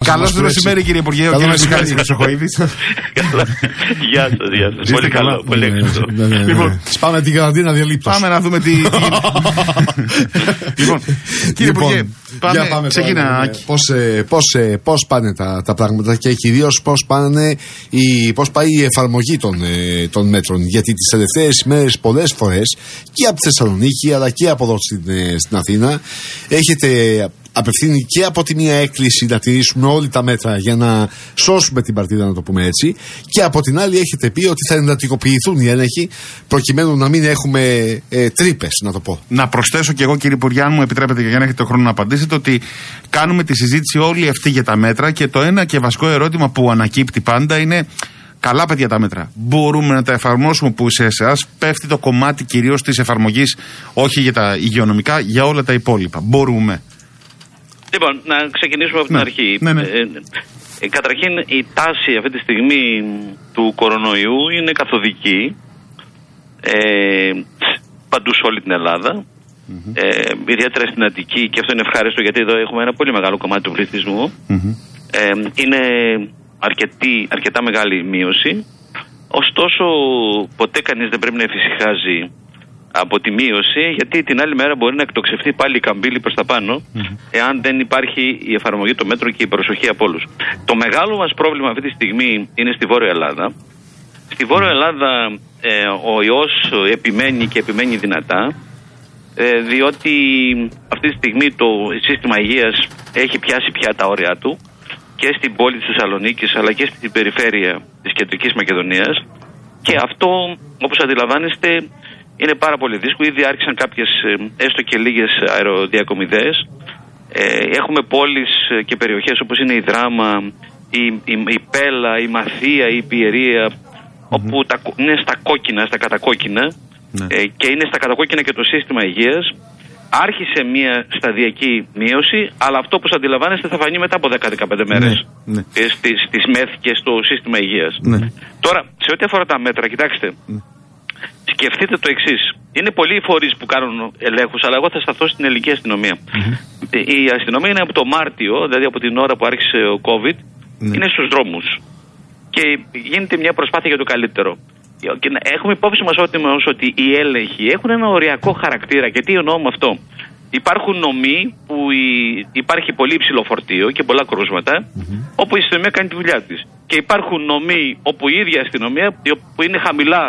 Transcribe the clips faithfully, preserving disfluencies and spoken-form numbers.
Καλώς το μεσημέρι, κύριε Υπουργέ. Ο κύριος Μιχάλης Χρυσοχοΐδης. Γεια σας, γεια σας. Πολύ καλό, πολύ έξυπνο. Λοιπόν, πάμε την καραντίνα διαλείπτως. Πάμε να δούμε τι. Λοιπόν, κύριε Υπουργέ, πάμε. Ξεκίνα. Πώς πάνε τα πράγματα και κυρίως πώς πάει η εφαρμογή των μέτρων. Γιατί τις τελευταίες ημέρες πολλές φορές και από τη Θεσσαλονίκη αλλά και από εδώ στην Αθήνα έχετε απευθύνει και από τη μία έκκληση να τηρήσουμε όλοι τα μέτρα για να σώσουμε την παρτίδα, να το πούμε έτσι, και από την άλλη έχετε πει ότι θα εντατικοποιηθούν οι έλεγχοι προκειμένου να μην έχουμε ε, τρύπες, να το πω. Να προσθέσω και εγώ, κύριε Υπουργέ, αν μου επιτρέπετε και για να έχετε χρόνο να απαντήσετε, ότι κάνουμε τη συζήτηση όλη αυτή για τα μέτρα και το ένα και βασικό ερώτημα που ανακύπτει πάντα είναι: καλά, παιδιά, τα μέτρα. Μπορούμε να τα εφαρμόσουμε, που σε εσάς πέφτει το κομμάτι κυρίως της εφαρμογής, όχι για τα υγειονομικά, για όλα τα υπόλοιπα. Μπορούμε. Λοιπόν, να ξεκινήσουμε από την ναι. αρχή. Ναι, ναι. Ε, ε, καταρχήν, η τάση αυτή τη στιγμή του κορονοϊού είναι καθοδική ε, παντού σε όλη την Ελλάδα. Mm-hmm. Ε, ιδιαίτερα στην Αττική, και αυτό είναι ευχάριστο γιατί εδώ έχουμε ένα πολύ μεγάλο κομμάτι του πληθυσμού. Mm-hmm. Ε, είναι αρκετή, αρκετά μεγάλη μείωση. Ωστόσο, ποτέ κανείς δεν πρέπει να εφησυχάζει από τη μείωση, γιατί την άλλη μέρα μπορεί να εκτοξευτεί πάλι η καμπύλη προς τα πάνω, mm-hmm. εάν δεν υπάρχει η εφαρμογή των μέτρων και η προσοχή από όλους. Το μεγάλο μας πρόβλημα αυτή τη στιγμή είναι στη Βόρεια Ελλάδα. Στη Βόρεια Ελλάδα ε, ο ιός επιμένει και επιμένει δυνατά, ε, διότι αυτή τη στιγμή το σύστημα υγείας έχει πιάσει πια τα όρια του και στην πόλη της Θεσσαλονίκης αλλά και στην περιφέρεια της Κεντρικής Μακεδονίας, και αυτό, όπως αντιλαμβάνεστε, είναι πάρα πολύ δύσκολο. Ήδη άρχισαν κάποιες έστω και λίγες αεροδιακομιδές. Ε, έχουμε πόλεις και περιοχές όπως είναι η Δράμα, η, η, η Πέλα, η Μαθία, η Πιερία, mm-hmm. όπου τα, είναι στα κόκκινα, στα κατακόκκινα, mm-hmm. ε, και είναι στα κατακόκκινα και το σύστημα υγείας. Άρχισε μια σταδιακή μείωση, αλλά αυτό που αντιλαμβάνεστε θα φανεί μετά από δέκα με δεκαπέντε μέρες mm-hmm. ε, στις, στις ΜΕΘ και στο σύστημα υγείας. Mm-hmm. Τώρα, σε ό,τι αφορά τα μέτρα, κοιτάξτε, mm-hmm. σκεφτείτε το εξής. Είναι πολλοί οι φορείς που κάνουν ελέγχους, αλλά εγώ θα σταθώ στην ελληνική αστυνομία. Mm-hmm. Η αστυνομία είναι από το Μάρτιο, δηλαδή από την ώρα που άρχισε ο COVID, mm-hmm. είναι στους δρόμους. Και γίνεται μια προσπάθεια για το καλύτερο. Και έχουμε υπόψη μας ότι, ότι οι έλεγχοι έχουν ένα οριακό χαρακτήρα. Και τι εννοώ με αυτό? Υπάρχουν νομοί που η, υπάρχει πολύ υψηλό φορτίο και πολλά κρούσματα, mm-hmm. όπου η αστυνομία κάνει τη δουλειά της. Και υπάρχουν νομοί όπου η ίδια αστυνομία, που είναι χαμηλά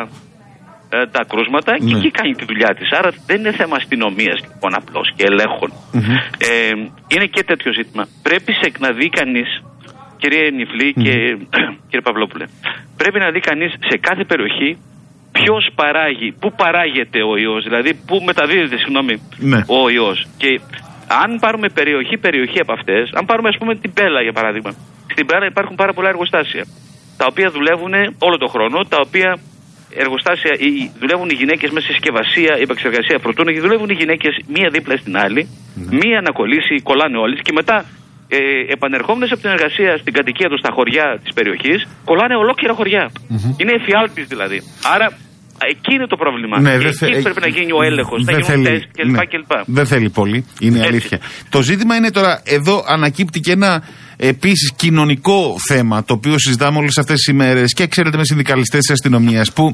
τα κρούσματα, ναι. και εκεί κάνει τη δουλειά της. Άρα δεν είναι θέμα αστυνομίας λοιπόν απλώς και ελέγχων. Mm-hmm. Ε, είναι και τέτοιο ζήτημα. Πρέπει σε, να δει κανείς, κυρία Νιφλή mm-hmm. και κύριε Παυλόπουλε, πρέπει να δει κανείς σε κάθε περιοχή ποιος παράγει, πού παράγεται ο ιός, δηλαδή πού μεταδίδεται, συγγνώμη, ναι. ο ιός. Και αν πάρουμε περιοχή, περιοχή από αυτές, αν πάρουμε ας πούμε την Πέλα για παράδειγμα, στην Πέλα υπάρχουν πάρα πολλά εργοστάσια, τα οποία δουλεύουν όλο τον χρόνο, τα οποία εργοστάσια δουλεύουν οι γυναίκες με συσκευασία, επεξεργασία φρουτών, και δουλεύουν οι γυναίκες μία δίπλα στην άλλη, mm-hmm. μία να κολλήσει, κολλάνε όλες, και μετά ε, επανερχόμενες από την εργασία στην κατοικία τους, στα χωριά της περιοχής, κολλάνε ολόκληρα χωριά. Mm-hmm. Είναι εφιάλτης δηλαδή. Άρα εκεί είναι το πρόβλημα. Ναι, εκεί θε... πρέπει να γίνει ο έλεγχος, να γίνουν θέλει... τεστ κλπ. Ναι. κλπ. Δεν θέλει πολύ, είναι έτσι. Αλήθεια. Το ζήτημα είναι τώρα, εδώ ανακύπτει και ένα επίσης κοινωνικό θέμα, το οποίο συζητάμε όλες αυτές τις ημέρες και ξέρετε με συνδικαλιστές της αστυνομίας, που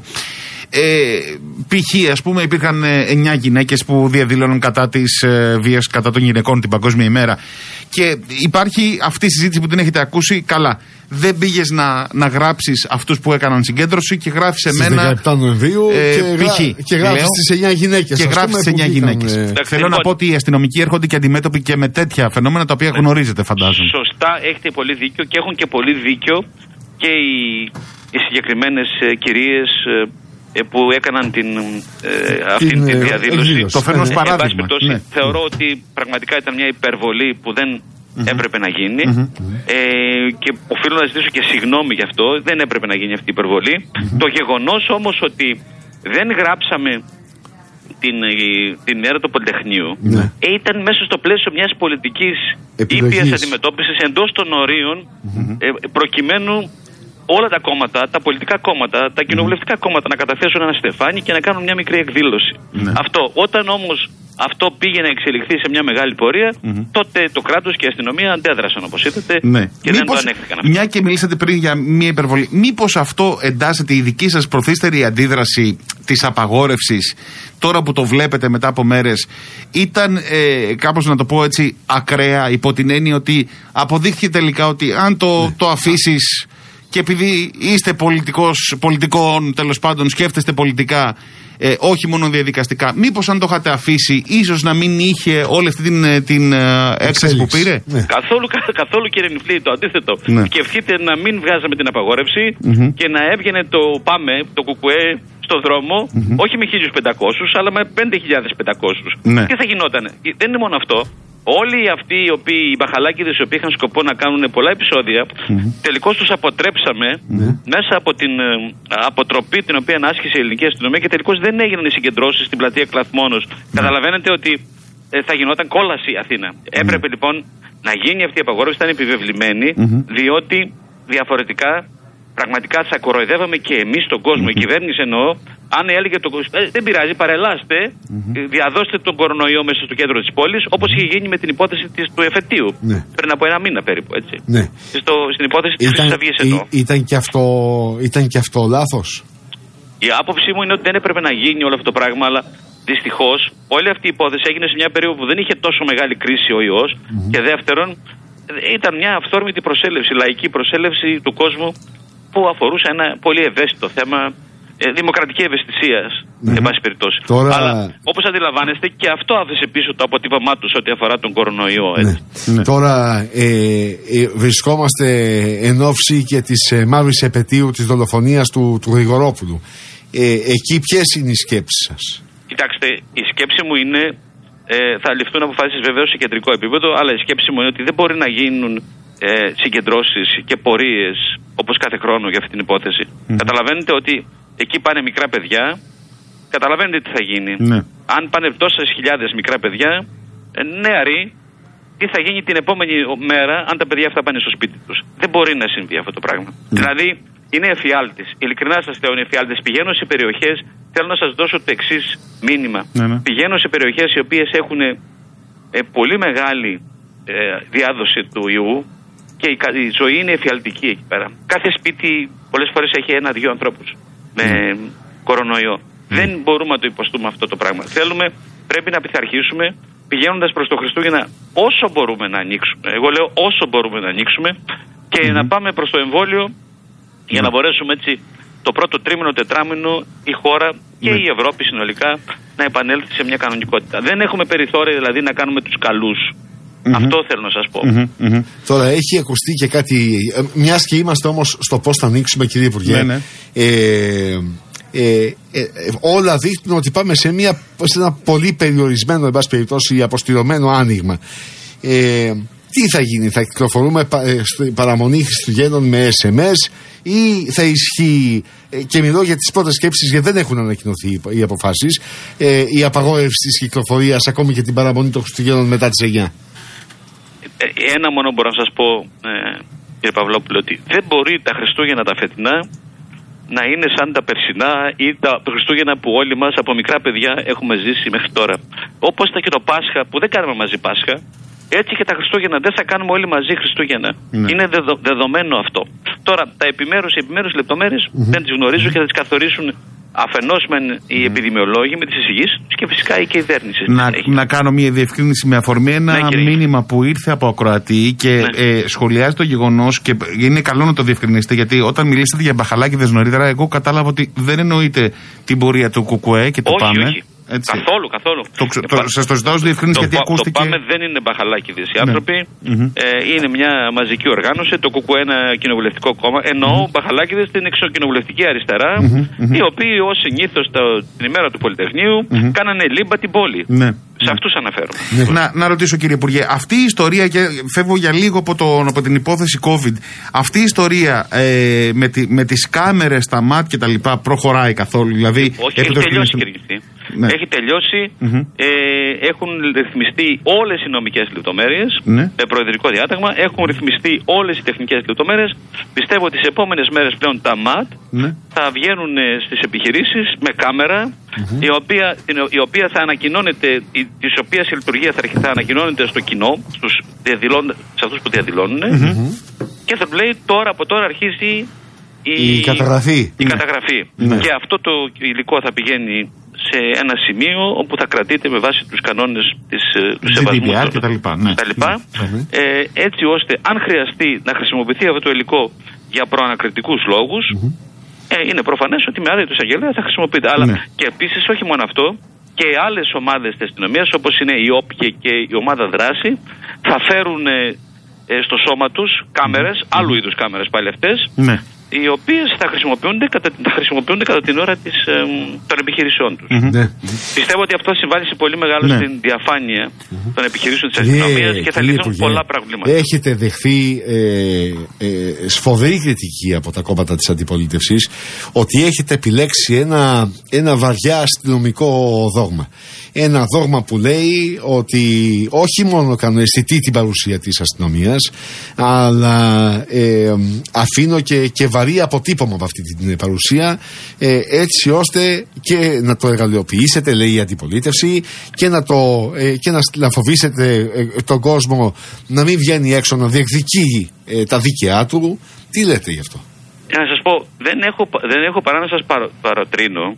ε, π.χ. ας πούμε υπήρχαν εννιά γυναίκες που διαδήλωναν κατά της ε, βίας κατά των γυναικών την Παγκόσμια ημέρα, και υπάρχει αυτή η συζήτηση που την έχετε ακούσει καλά. Δεν πήγες να, να γράψεις αυτούς που έκαναν συγκέντρωση και γράφεις εμένα δεκαεπτά Νοεμβρίου ε, και, γρά, και γράφεις τις εννιά γυναίκες. Και γράφεις τις εννιά γυναίκες. Ε... Θέλω λοιπόν να πω ότι οι αστυνομικοί έρχονται και αντιμέτωποι και με τέτοια φαινόμενα τα οποία γνωρίζετε, φαντάζομαι. Σωστά, έχετε πολύ δίκιο, και έχουν και πολύ δίκιο και οι, οι συγκεκριμένες ε, κυρίες ε, που έκαναν την, ε, αυτή την, την διαδήλωση. Εκδήλωση. Το φέρνω ως παράδειγμα. Ναι. Θεωρώ ότι πραγματικά ήταν μια υπερβολή που δεν Mm-hmm. έπρεπε να γίνει mm-hmm. ε, και οφείλω να ζητήσω και συγγνώμη γι' αυτό. Δεν έπρεπε να γίνει αυτή η υπερβολή. Mm-hmm. Το γεγονός όμως ότι δεν γράψαμε την, την μέρα του Πολυτεχνείου mm-hmm. ε, ήταν μέσα στο πλαίσιο μιας πολιτικής ήπιας αντιμετώπισης εντός των ορίων mm-hmm. ε, προκειμένου όλα τα κόμματα, τα πολιτικά κόμματα, τα κοινοβουλευτικά mm-hmm. κόμματα να καταθέσουν ένα στεφάνι και να κάνουν μια μικρή εκδήλωση. Mm-hmm. Αυτό. Όταν όμως αυτό πήγε να εξελιχθεί σε μια μεγάλη πορεία, mm-hmm. τότε το κράτος και η αστυνομία αντέδρασαν, όπως είδατε, ναι. και μήπως, δεν το ανέχθηκαν αυτό. Μια και μιλήσατε πριν για μια υπερβολή, μήπως αυτό εντάσσεται η δική σας προθύστερη αντίδραση της απαγόρευσης, τώρα που το βλέπετε μετά από μέρες, ήταν ε, κάπως να το πω έτσι ακραία, υπό την έννοια ότι αποδείχθηκε τελικά ότι αν το, ναι. το αφήσεις και επειδή είστε πολιτικός, πολιτικών τέλος πάντων, σκέφτεστε πολιτικά, ε, όχι μόνο διαδικαστικά, μήπως αν το είχατε αφήσει, ίσως να μην είχε όλη αυτή την, την ε, έκθεση που πήρε. Ναι. Καθόλου, κα, καθόλου κύριε Νιφλή, το αντίθετο. Ναι. Σκεφτείτε να μην βγάζαμε την απαγόρευση mm-hmm. και να έβγαινε το ΠΑΜΕ, το ΚΚΕ, στο δρόμο, mm-hmm. όχι με χίλιους πεντακόσιους, αλλά με πέντε χιλιάδες πεντακόσιους. Ναι. Τι θα γινόταν. Δεν είναι μόνο αυτό. Όλοι αυτοί οι οποίοι, οι μπαχαλάκηδες οι οποίοι είχαν σκοπό να κάνουν πολλά επεισόδια, mm-hmm. τελικώς τους αποτρέψαμε mm-hmm. μέσα από την ε, αποτροπή την οποία άσκησε η ελληνική αστυνομία και τελικώς δεν έγιναν οι συγκεντρώσεις στην πλατεία Κλαθμόνος. Mm-hmm. Καταλαβαίνετε ότι ε, θα γινόταν κόλαση η Αθήνα. Mm-hmm. Έπρεπε λοιπόν να γίνει αυτή η απαγόρευση, ήταν επιβεβλημένη, mm-hmm. διότι διαφορετικά πραγματικά θα κοροϊδεύαμε και εμείς τον κόσμο. Mm-hmm. Η κυβέρνηση εννοώ, αν έλεγε το ε, δεν πειράζει, παρελάστε, mm-hmm. διαδώστε τον κορονοϊό μέσα στο κέντρο της πόλης, όπως είχε γίνει με την υπόθεση της, του εφετείου. Ναι. Πριν από ένα μήνα περίπου, έτσι. Ναι. Στο, στην υπόθεση της Χρυσής Αυγής εννοώ. Ήταν και αυτό, ήταν και αυτό λάθος. Η άποψή μου είναι ότι δεν έπρεπε να γίνει όλο αυτό το πράγμα, αλλά δυστυχώς όλη αυτή η υπόθεση έγινε σε μια περίοδο που δεν είχε τόσο μεγάλη κρίση ο ιός mm-hmm. και δεύτερον ήταν μια αυθόρμητη προσέλευση, λαϊκή προσέλευση του κόσμου που αφορούσε ένα πολύ ευαίσθητο θέμα ε, δημοκρατική ευαισθησία, mm-hmm. εν πάση περιπτώσει. Τώρα... Αλλά όπως αντιλαμβάνεστε, και αυτό άφησε πίσω το αποτύπωμά του ό,τι αφορά τον κορονοϊό. Έτσι. Ναι. Ναι. Τώρα ε, ε, βρισκόμαστε εν ώψη και της ε, μαύρης επετείου της δολοφονίας του, του Γρηγορόπουλου. Ε, εκεί ποιες είναι οι σκέψεις σας? Κοιτάξτε, η σκέψη μου είναι, ε, θα ληφθούν αποφάσεις βεβαίως σε κεντρικό επίπεδο, αλλά η σκέψη μου είναι ότι δεν μπορεί να γίνουν ε, συγκεντρώσεις και πορείες όπως κάθε χρόνο για αυτή την υπόθεση. Mm. Καταλαβαίνετε ότι εκεί πάνε μικρά παιδιά, καταλαβαίνετε τι θα γίνει. Mm. Αν πάνε τόσες χιλιάδες μικρά παιδιά, ε, νεαροί, τι θα γίνει την επόμενη μέρα αν τα παιδιά αυτά πάνε στο σπίτι τους. Δεν μπορεί να συμβεί αυτό το πράγμα. Mm. Δηλαδή, είναι εφιάλτης. Ειλικρινά σας λέω, είναι εφιάλτης. Πηγαίνω σε περιοχές, θέλω να σας δώσω το εξής μήνυμα. Mm. Πηγαίνω σε περιοχές οι οποίες έχουν ε, πολύ μεγάλη ε, διάδοση του ιού, και η ζωή είναι εφιαλτική εκεί πέρα. Κάθε σπίτι πολλές φορές έχει ένα-δύο ανθρώπους με mm. κορονοϊό. Mm. Δεν μπορούμε να το υποστούμε αυτό το πράγμα. Θέλουμε, πρέπει να πειθαρχήσουμε πηγαίνοντας προς το Χριστούγεννα όσο μπορούμε να ανοίξουμε. Εγώ λέω όσο μπορούμε να ανοίξουμε και mm. να πάμε προς το εμβόλιο mm. για να μπορέσουμε έτσι το πρώτο τρίμηνο, τετράμηνο η χώρα και mm. η Ευρώπη συνολικά να επανέλθει σε μια κανονικότητα. Δεν έχουμε περιθώρια δηλαδή να κάνουμε τους καλούς. Mm-hmm. Αυτό θέλω να σας πω. Mm-hmm. Mm-hmm. Τώρα έχει ακουστεί και κάτι, μιας και είμαστε όμως στο πώς θα ανοίξουμε, κύριε Υπουργέ, ναι, ναι. Ε, ε, ε, όλα δείχνουν ότι πάμε σε, μια, σε ένα πολύ περιορισμένο, εν πάση περιπτώσει, αποστηρωμένο άνοιγμα. Ε, τι θα γίνει, θα κυκλοφορούμε πα, ε, παραμονή Χριστουγέννων με ες εμ ες ή θα ισχύει, ε, και μιλώ για τις πρώτες σκέψεις γιατί δεν έχουν ανακοινωθεί οι, οι αποφάσεις, ε, η απαγόρευση της κυκλοφορίας ακόμη και την παραμονή των Χριστουγέννων μετά τις εννιά. Ένα μόνο μπορώ να σας πω, ε, κύριε Παυλόπουλο, ότι δεν μπορεί τα Χριστούγεννα τα φετινά να είναι σαν τα περσινά ή τα Χριστούγεννα που όλοι μας από μικρά παιδιά έχουμε ζήσει μέχρι τώρα. Όπως ήταν και το Πάσχα που δεν κάνουμε μαζί Πάσχα, έτσι και τα Χριστούγεννα δεν θα κάνουμε όλοι μαζί Χριστούγεννα. Ναι. Είναι δεδο, δεδομένο αυτό. Τώρα τα επιμέρους, οι επιμέρους λεπτομέρειες mm-hmm. δεν τις γνωρίζω και θα τις καθορίσουν αφενός μεν οι επιδημιολόγοι με τις εισηγήσεις και φυσικά η κυβέρνηση. Να, να κάνω μια διευκρίνηση με αφορμή ένα ναι, μήνυμα που ήρθε από ακροατή και ναι. ε, σχολιάζει το γεγονός και είναι καλό να το διευκρινίσετε, γιατί όταν μιλήσατε για μπαχαλάκηδες νωρίτερα, εγώ κατάλαβα ότι δεν εννοείται την πορεία του ΚΚΕ και το όχι, ΠΑΜΕ. Όχι. Έτσι. Καθόλου, καθόλου. Το, το, το, σας το ζητάω ως διευκρίνηση γιατί ακούστηκε. Το ΠΑΜΕ δεν είναι μπαχαλάκηδες οι άνθρωποι. Ναι. Mm-hmm. Ε, είναι μια μαζική οργάνωση. Το ΚΚΕ ένα κοινοβουλευτικό κόμμα. Εννοώ mm-hmm. μπαχαλάκηδες την εξοκοινοβουλευτική αριστερά, mm-hmm. οι οποίοι ως συνήθως την ημέρα του Πολυτεχνείου mm-hmm. κάνανε λίμπα την πόλη. Ναι. Σε αυτούς αναφέρομαι. Ναι. Να, να ρωτήσω, κύριε Υπουργέ, αυτή η ιστορία, και φεύγω για λίγο από, το, από την υπόθεση COVID, αυτή η ιστορία ε, με, τη, με τις κάμερες, τα ΜΑΤ και τα λοιπά προχωράει καθόλου? Δηλαδή, όχι, έχει τελειώσει, κύριε. Ναι. Έχει τελειώσει, mm-hmm. ε, έχουν ρυθμιστεί όλες οι νομικές λεπτομέρειες ναι. με προεδρικό διάταγμα, έχουν ρυθμιστεί όλες οι τεχνικές λεπτομέρειες. Πιστεύω ότι τις επόμενες μέρες πλέον τα ΜΑΤ ναι. θα βγαίνουν στις επιχειρήσεις με κάμερα mm-hmm. η, οποία, η οποία θα ανακοινώνεται, η, της οποίας η λειτουργία θα, θα ανακοινώνεται στο κοινό, στους σε αυτούς που διαδηλώνουν, mm-hmm. και θα λέει τώρα από τώρα αρχίζει η, η καταγραφή. Η καταγραφή. Mm-hmm. Και αυτό το υλικό θα πηγαίνει σε ένα σημείο όπου θα κρατείται με βάση τους κανόνες της, του σεβασμού και τα λοιπά, ναι. τα λοιπά, mm-hmm. ε, έτσι ώστε αν χρειαστεί να χρησιμοποιηθεί αυτό το υλικό για προανακριτικούς λόγους, mm-hmm. ε, είναι προφανές ότι με άδεια του εισαγγελέα θα χρησιμοποιείται. Αλλά ναι. και επίσης όχι μόνο αυτό, και άλλες ομάδες της αστυνομίας όπως είναι η ΟΠΚΕ και η ομάδα δράση θα φέρουν ε, ε, στο σώμα τους κάμερες, mm-hmm. άλλου είδους κάμερες πάλι αυτές, ναι. οι οποίες θα χρησιμοποιούνται κατά, θα χρησιμοποιούνται κατά την ώρα της, ε, των επιχειρήσεών τους. Mm-hmm. Ναι. Πιστεύω ότι αυτό συμβάλλει σε πολύ μεγάλο ναι. στην διαφάνεια mm-hmm. των επιχειρήσεων της αστυνομίας yeah, και θα λυθούν πολλά προβλήματα. Έχετε δεχθεί ε, ε, σφοδρή κριτική από τα κόμματα της αντιπολίτευσης ότι έχετε επιλέξει ένα, ένα βαριά αστυνομικό δόγμα. Ένα δόγμα που λέει ότι όχι μόνο κάνω αισθητή την παρουσία της αστυνομίας, αλλά ε, αφήνω και, και βαρύ αποτύπωμα από αυτή την παρουσία, ε, έτσι ώστε και να το εργαλειοποιήσετε, λέει η αντιπολίτευση, και να, το, ε, και να, να φοβήσετε ε, τον κόσμο να μην βγαίνει έξω να διεκδικεί ε, τα δίκαιά του. Τι λέτε γι' αυτό? Να σας πω, δεν έχω, δεν έχω παρά να σας παρο, παροτρύνω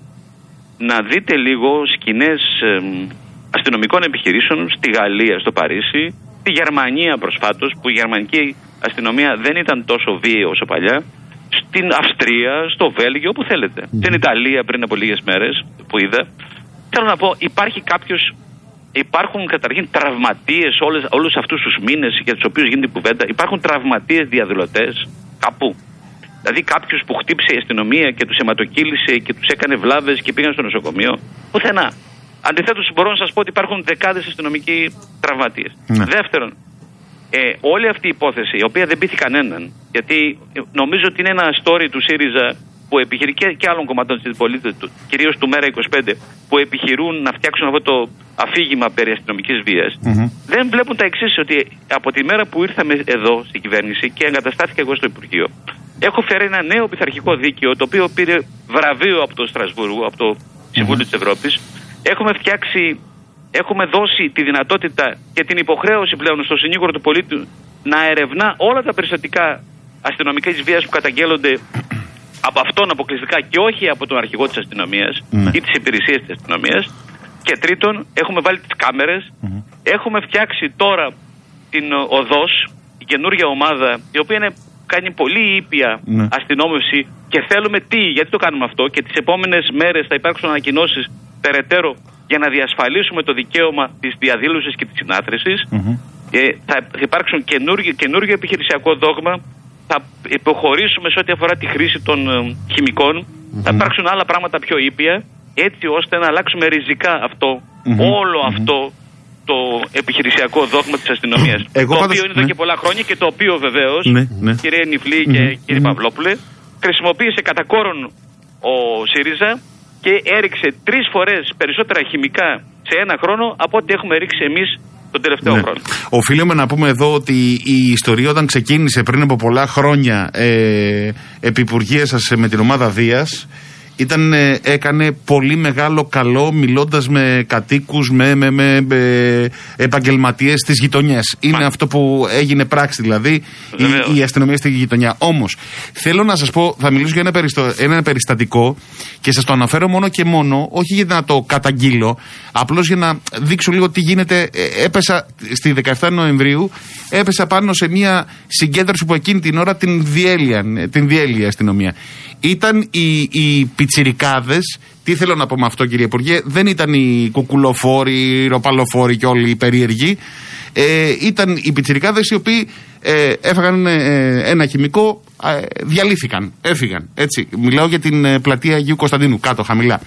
να δείτε λίγο σκηνές ε, αστυνομικών επιχειρήσεων στη Γαλλία, στο Παρίσι, στη Γερμανία προσφάτως, που η γερμανική αστυνομία δεν ήταν τόσο βίαιη όσο παλιά, στην Αυστρία, στο Βέλγιο, όπου θέλετε. Mm. Στην Ιταλία πριν από λίγες μέρες που είδα. Θέλω να πω, υπάρχει κάποιος, υπάρχουν καταρχήν τραυματίες όλες, όλους αυτούς τους μήνες για τους οποίους γίνεται η κουβέντα, υπάρχουν τραυματίες διαδηλωτές κάπου. Δηλαδή κάποιος που χτύπησε η αστυνομία και τους αιματοκύλησε και τους έκανε βλάβες και πήγαν στο νοσοκομείο. Πουθενά. Αντιθέτως μπορώ να σας πω ότι υπάρχουν δεκάδες αστυνομικοί τραυματίες. Ναι. Δεύτερον, ε, όλη αυτή η υπόθεση, η οποία δεν πείθει κανέναν, γιατί νομίζω ότι είναι ένα story του ΣΥΡΙΖΑ που επιχειρεί και, και άλλων κομματών της πολίτες, κυρίως του Μέρα είκοσι πέντε, που επιχειρούν να φτιάξουν αυτό το αφήγημα περί αστυνομικής βίας, mm-hmm. δεν βλέπουν τα εξής, ότι από τη μέρα που ήρθαμε εδώ στην κυβέρνηση και εγκαταστάθηκα εγώ στο Υπουργείο, έχω φέρει ένα νέο πειθαρχικό δίκαιο, το οποίο πήρε βραβείο από το Στρασβούργο, από το Συμβούλιο mm-hmm. της Ευρώπης. Έχουμε φτιάξει, έχουμε δώσει τη δυνατότητα και την υποχρέωση πλέον στο συνήγορο του πολίτη να ερευνά όλα τα περιστατικά αστυνομικής βίας που καταγγέλλονται από αυτόν αποκλειστικά και όχι από τον αρχηγό της αστυνομίας mm-hmm. ή τις υπηρεσίες της αστυνομίας. Και τρίτον, έχουμε βάλει τις κάμερες, mm-hmm. έχουμε φτιάξει τώρα την ΟΔΟΣ, η καινούργια ομάδα, η οποία είναι, κάνει πολύ ήπια mm-hmm. αστυνόμευση, και θέλουμε τι, γιατί το κάνουμε αυτό, και τις επόμενες μέρες θα υπάρξουν ανακοινώσεις περαιτέρω για να διασφαλίσουμε το δικαίωμα της διαδήλωσης και της συνάθρησης. Mm-hmm. Ε, θα υπάρξουν καινούργιο, καινούργιο επιχειρησιακό δόγμα, θα υποχωρήσουμε σε ό,τι αφορά τη χρήση των ε, χημικών, mm-hmm. θα υπάρξουν άλλα πράγματα πιο ήπια, έτσι ώστε να αλλάξουμε ριζικά αυτό, mm-hmm. όλο mm-hmm. αυτό το επιχειρησιακό δόγμα της αστυνομίας. Εγώ το πάντως, οποίο είναι εδώ ναι. και πολλά χρόνια και το οποίο βεβαίως, ναι, ναι. κύριε Νιφλή και mm-hmm. κύριε mm-hmm. Παυλόπουλε, χρησιμοποίησε κατά κόρον ο ΣΥΡΙΖΑ και έριξε τρεις φορές περισσότερα χημικά σε ένα χρόνο από ό,τι έχουμε ρίξει εμείς τον τελευταίο ναι. χρόνο. Οφείλουμε να πούμε εδώ ότι η ιστορία όταν ξεκίνησε πριν από πολλά χρόνια ε, επί υπουργεία σας με την ομάδα Δίας, ήταν, έκανε πολύ μεγάλο καλό μιλώντας με κατοίκους, με, με, με, με επαγγελματίες της γειτονιάς. Είναι Μα. αυτό που έγινε πράξη, δηλαδή η, η αστυνομία στη γειτονιά. Όμως, θέλω να σας πω, θα μιλήσω για ένα, περιστο, ένα περιστατικό και σας το αναφέρω μόνο και μόνο, όχι για να το καταγγείλω, απλώς για να δείξω λίγο τι γίνεται. Έπεσα στη δεκαεφτά Νοεμβρίου, έπεσα πάνω σε μια συγκέντρωση που εκείνη την ώρα την διέλυε την διέλυε η αστυνομία. Ήταν οι, οι πιτσιρικάδες, τι θέλω να πω με αυτό κύριε Υπουργέ, δεν ήταν οι κουκουλοφόροι, οι ροπαλοφόροι και όλοι οι περίεργοι, ε, ήταν οι πιτσιρικάδες οι οποίοι ε, έφαγαν ε, ένα χημικό, ε, διαλύθηκαν, έφυγαν, έτσι. Μιλάω για την ε, πλατεία Αγίου Κωνσταντίνου, κάτω χαμηλά.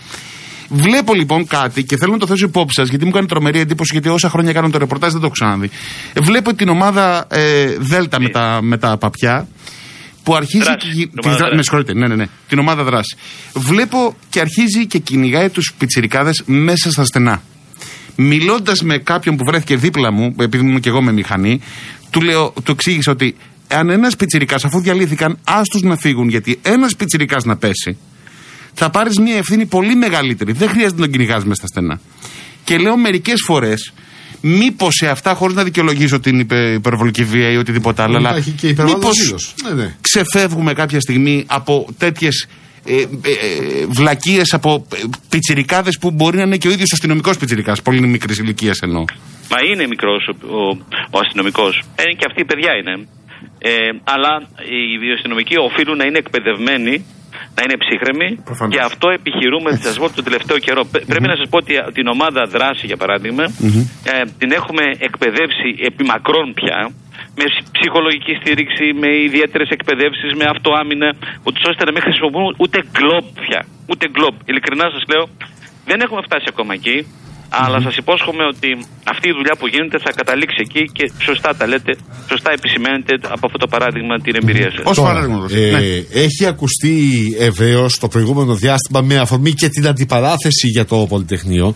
Βλέπω λοιπόν κάτι και θέλω να το θέσω υπόψη σας, γιατί μου κάνει τρομερή εντύπωση, γιατί όσα χρόνια κάνω το ρεπορτάζ δεν το έχω ξαναδεί. Βλέπω την ομάδα ε, Δέλτα με τα, με τα παπιά, που αρχίζει δράση, και, την, δράση. Με συγχωρείτε, ναι, ναι, ναι, την ομάδα δράση. Βλέπω και αρχίζει και κυνηγάει τους πιτσιρικάδες μέσα στα στενά. Μιλώντας με κάποιον που βρέθηκε δίπλα μου, επειδή ήμουν και εγώ με μηχανή, του, λέω, του εξήγησα ότι αν ένας πιτσιρικάς, αφού διαλύθηκαν, άστους να φύγουν, γιατί ένας πιτσιρικάς να πέσει, θα θα πάρεις μια ευθύνη πολύ μεγαλύτερη. Δεν χρειάζεται να τον κυνηγάς μέσα στα στενά. Και λέω μερικές φορές, μήπως σε αυτά, χωρίς να δικαιολογήσω την υπε, υπερβολική βία ή οτιδήποτε άλλο, αλλά μήπως ναι, ναι. ξεφεύγουμε κάποια στιγμή από τέτοιες ε, ε, ε, βλακίες, από ε, πιτσιρικάδες που μπορεί να είναι και ο ίδιος αστυνομικός πιτσιρικάς, πολύ μικρής ηλικίας εννοώ. Μα είναι μικρός ο, ο, ο αστυνομικός. Ε, και αυτοί οι παιδιά είναι. Ε, αλλά οι αστυνομικοί οφείλουν να είναι εκπαιδευμένοι, να είναι ψύχρεμοι. Προφανώς. Και αυτό επιχειρούμε, θα σας πω, τον τελευταίο καιρό. Mm-hmm. Πρέπει να σας πω ότι την ομάδα δράση, για παράδειγμα, mm-hmm. ε, την έχουμε εκπαιδεύσει επί μακρόν πια, με ψυχολογική στήριξη, με ιδιαίτερες εκπαιδεύσεις, με αυτοάμυνα, ούτως ώστε να μην χρησιμοποιούν ούτε γκλόμπ πια. Ούτε γκλόμπ. Ειλικρινά σας λέω, δεν έχουμε φτάσει ακόμα εκεί. Αλλά σας υπόσχομαι ότι αυτή η δουλειά που γίνεται θα καταλήξει εκεί και σωστά τα λέτε, σωστά επισημαίνετε από αυτό το παράδειγμα την εμπειρία σας. Ως παράδειγμα, ε, ναι. Έχει ακουστεί ευρέως το προηγούμενο διάστημα με αφορμή και την αντιπαράθεση για το Πολυτεχνείο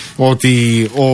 ότι ο,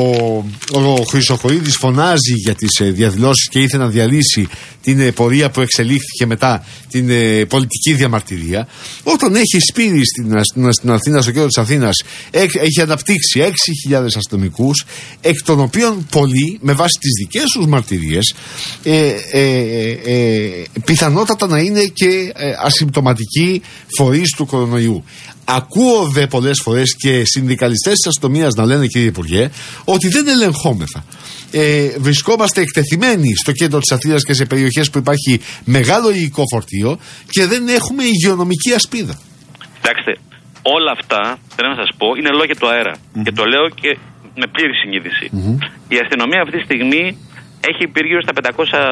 ο Χρυσοχοΐδης φωνάζει για τις ε, διαδηλώσεις και ήθελε να διαλύσει την ε, πορεία που εξελίχθηκε μετά την ε, πολιτική διαμαρτυρία. Όταν έχει σπείρει στην, στην, στην Αθήνα, στο κέντρο της Αθήνας, έχ, έχει αναπτύξει έξι χιλιάδες αστυνομικούς, εκ των οποίων πολλοί, με βάση τις δικές τους μαρτυρίες, ε, ε, ε, ε, πιθανότατα να είναι και ε, ασυμπτωματικοί φορείς του κορονοϊού. Ακούω δε πολλές φορές και συνδικαλιστές της αστυνομίας να λένε, κύριε Υπουργέ, ότι δεν ελεγχόμεθα. Ε, βρισκόμαστε εκτεθειμένοι στο κέντρο της Αθήνας και σε περιοχές που υπάρχει μεγάλο υλικό φορτίο και δεν έχουμε υγειονομική ασπίδα. Κοιτάξτε, όλα αυτά, θέλω να σας πω, είναι λόγια του αέρα. Mm-hmm. Και το λέω και με πλήρη συνείδηση. Mm-hmm. Η αστυνομία αυτή τη στιγμή έχει γύρω στα πεντακόσια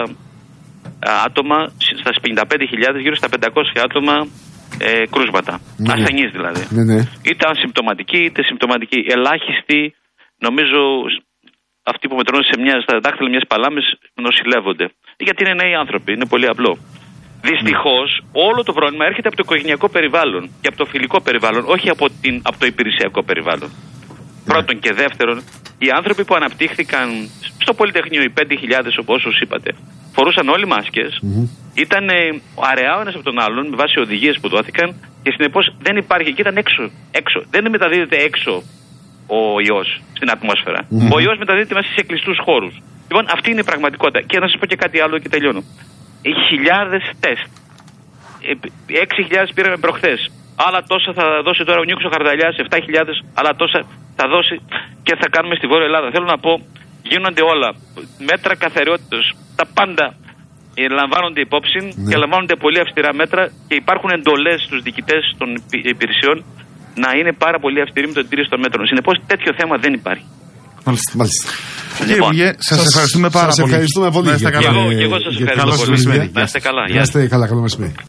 άτομα, στα πενήντα πέντε χιλιάδες, γύρω στα πεντακόσια άτομα ε, κρούσματα. Ναι, ασθενείς δηλαδή. Ναι, ναι. Είτε ασυμπτωματικοί είτε συμπτωματικοί. Ελάχιστοι, νομίζω, αυτοί που μετρώνουν σε μια, στα δάχτυλα μιας παλάμης νοσηλεύονται. Γιατί είναι νέοι άνθρωποι, είναι πολύ απλό. Δυστυχώς, όλο το πρόβλημα έρχεται από το οικογενειακό περιβάλλον και από το φιλικό περιβάλλον, όχι από, την, από το υπηρεσιακό περιβάλλον. Mm. Πρώτον και δεύτερον, οι άνθρωποι που αναπτύχθηκαν στο Πολυτεχνείο, οι πέντε χιλιάδες όπως είπατε, φορούσαν όλοι μάσκες, mm-hmm. ήταν αραιά ο ένας από τον άλλον με βάση οδηγίες που δόθηκαν και συνεπώς δεν υπάρχει, και ήταν έξω, έξω. Δεν μεταδίδεται έξω ο ιός στην ατμόσφαιρα. Mm-hmm. Ο ιός μεταδίδεται μέσα σε κλειστούς χώρους. Λοιπόν, αυτή είναι η πραγματικότητα. Και να σας πω και κάτι άλλο και τελειώνω. Οι χιλιάδες τεστ. Έξι χιλιάδες πήραμε προχθές. Άλλα τόσα θα δώσει τώρα ο Νίκος ο Χαρδαλιάς, επτά χιλιάδες, άλλα τόσα θα δώσει και θα κάνουμε στη Βόρεια Ελλάδα. Θέλω να πω, γίνονται όλα. Μέτρα καθαριότητας, τα πάντα λαμβάνονται υπόψη, ναι. Και λαμβάνονται πολύ αυστηρά μέτρα και υπάρχουν εντολές στους διοικητές των υπηρεσιών να είναι πάρα πολύ αυστηροί με την τήρηση των μέτρων. Συνεπώς, τέτοιο θέμα δεν υπάρχει. Μάλιστα, μάλιστα. Κύριε Υπουργέ, σας ευχαριστούμε πάρα σας πολύ. Ευχαριστούμε πολύ. Και εγώ, και εγώ σας ευχαριστώ πολύ. Να είστε καλά. Να είστε καλά, καλό μεσημέρι.